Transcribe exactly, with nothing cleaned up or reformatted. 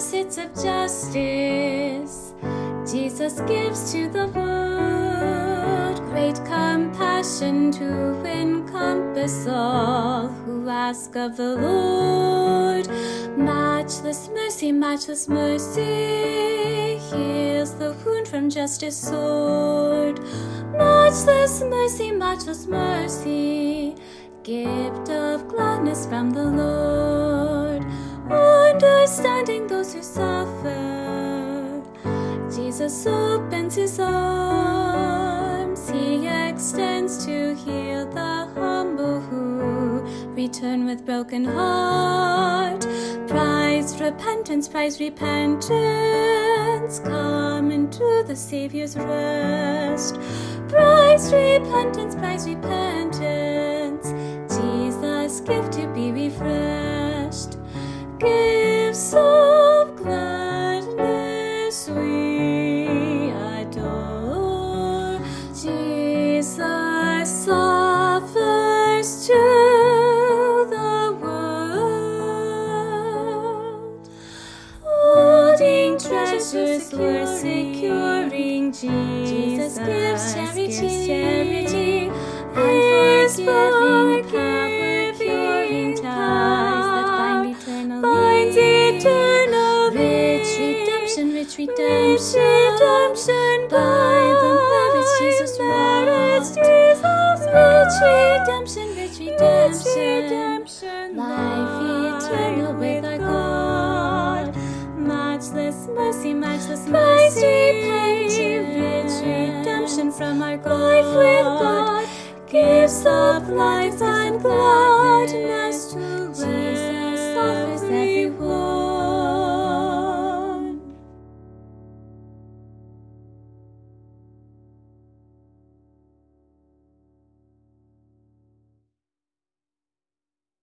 seats of justice, Jesus gives to the world great compassion to encompass all who ask of the Lord. Matchless mercy, matchless mercy, heals the wound from justice sword. Matchless mercy, matchless mercy, gift of gladness from the Lord. Understanding those who suffer, Jesus opens his arms. He extends to heal the humble who return with broken heart. Prize repentance, prize repentance, come into the Savior's rest. Prize repentance, prize repentance, Jesus' gift to be refreshed. Gifts of gladness we adore. Jesus suffers to the world. Holding treasures, Lord, securing Jesus gives charity, and forgiving power, curing ties that bind eternally. Binds eternally. Rich redemption, rich redemption, redemption by the merits Jesus wrought. Rich redemption, rich redemption, life eternal with our God. Matchless mercy, matchless mercy, rich redemption from our God. Life with God, gifts of life and gladness to